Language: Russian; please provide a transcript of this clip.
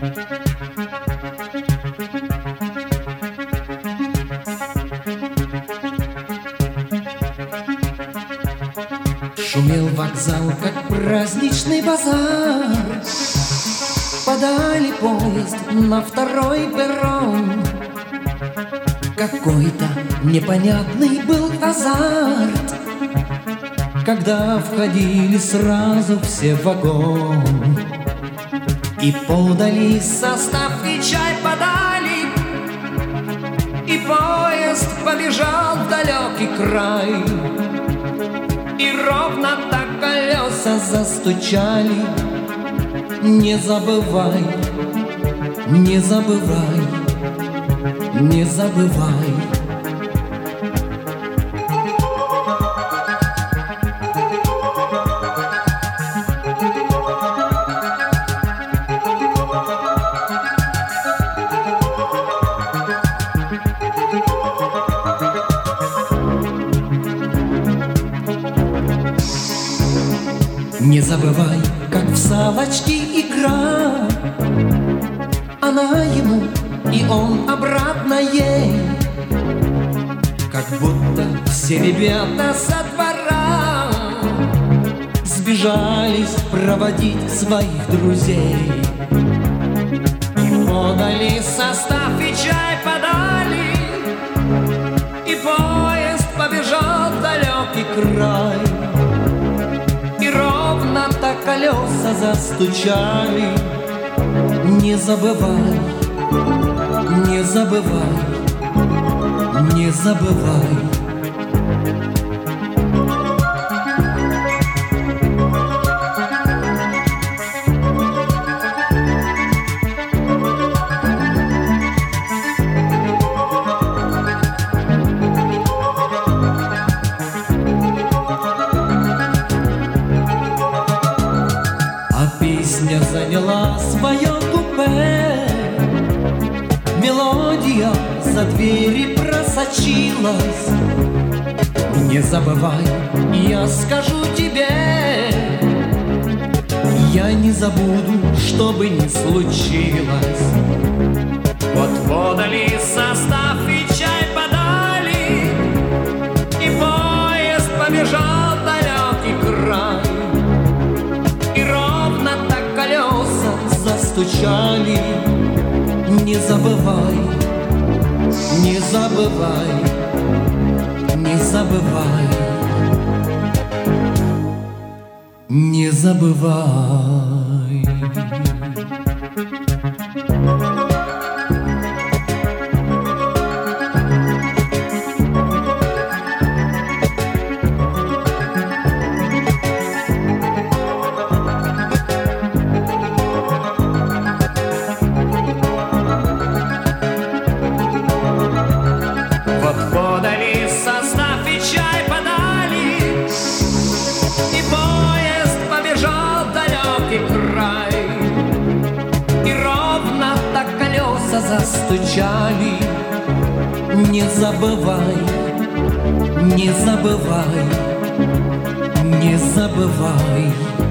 Шумел вокзал, как праздничный базар. Подали поезд на второй перрон. Какой-то непонятный был азарт, когда входили сразу все в вагон. И подали состав, и чай подали, и поезд побежал в далекий край. И ровно так колеса застучали. Не забывай, не забывай, не забывай. Не забывай, как в салочки игра. Она ему, и он обратно ей. Как будто все ребята со двора сбежались проводить своих друзей. И подали состав, и чай подали, и поезд побежал в далекий край. И ровно так колеса застучали. Не забывай, не забывай, не забывай. Песня заняла свое купе, мелодия за двери просочилась. Не забывай, я скажу тебе, я не забуду, что бы ни случилось. Вот подали состав, и чай подали, и поезд побежал в далекий край. Застучали. Не забывай, не забывай, не забывай, не забывай. Застучали. Не забывай, не забывай, не забывай.